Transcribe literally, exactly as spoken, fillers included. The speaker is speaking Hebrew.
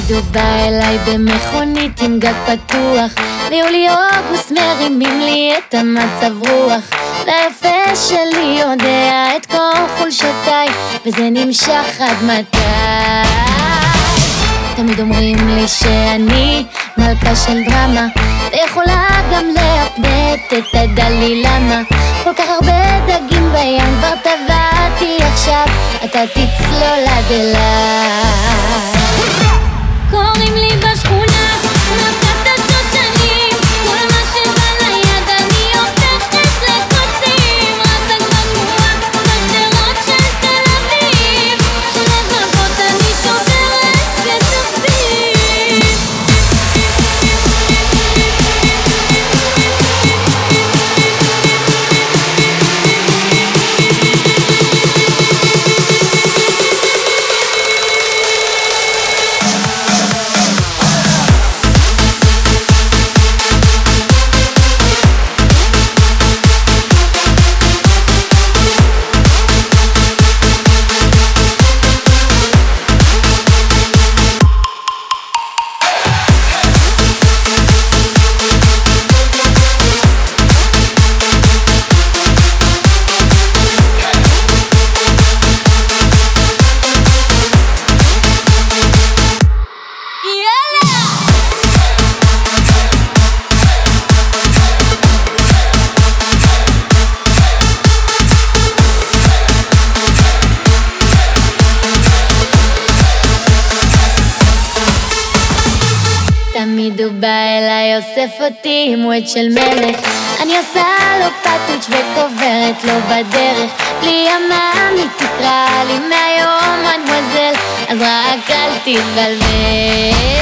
תמיד הוא בא אליי במכונית עם גג פתוח, ויולי אוגוסט מרימים לי את המצב רוח, והיפה שלי יודע את כל חולשותיי, וזה נמשך עד מתי. תמיד אומרים לי שאני מלכה של דרמה, ויכולה גם להפנט את הדלי למה. כל כך הרבה דגים בים כבר טבעתי עכשיו, אתה תצלול עד אליי. קוראים לי בשכונה מלכת השושנים, כל מה שבא ליד אני הופכת לקוצים. רצה כבר שמועה בשדרות של תל אביב, שלבבות אני שוברת כתפים. תמיד הוא בא אליי, אוסף אותי עם וייט של מלך, אני עושה לו פטוץ' וקוברת לו בדרך. בלי המאמי תקרא לי מהיום מדמוזל, אז רק אל תתבלבל.